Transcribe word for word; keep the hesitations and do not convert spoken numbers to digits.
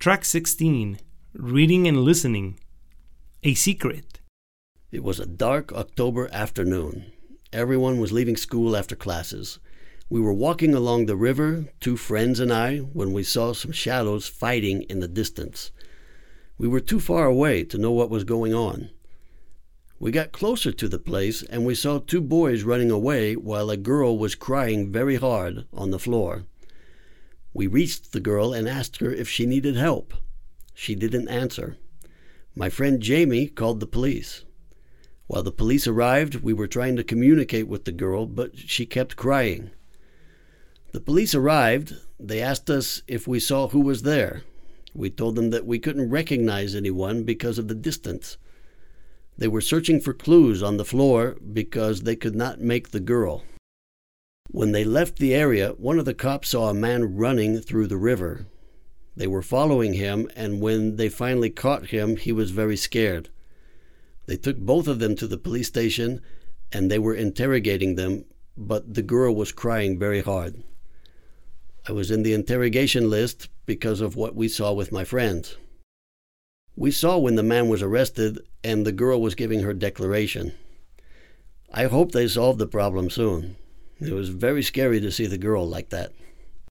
Track sixteen, Reading and Listening, A Secret. It was a dark October afternoon. Everyone was leaving school after classes. We were walking along the river, two friends and I, when we saw some shadows fighting in the distance. We were too far away to know what was going on. We got closer to the place and we saw two boys running away while a girl was crying very hard on the floor. We reached the girl and asked her if she needed help. She didn't answer. My friend Jamie called the police. While the police arrived, we were trying to communicate with the girl, but she kept crying. The police arrived. They asked us if we saw who was there. We told them that we couldn't recognize anyone because of the distance. They were searching for clues on the floor because they could not make the girl. When they left the area, one of the cops saw a man running through the river. They were following him, and when they finally caught him, he was very scared. They took both of them to the police station, and they were interrogating them, but the girl was crying very hard. I was in the interrogation list because of what we saw with my friends. We saw when the man was arrested, and the girl was giving her declaration. I hope they solve the problem soon. It was very scary to see the girl like that.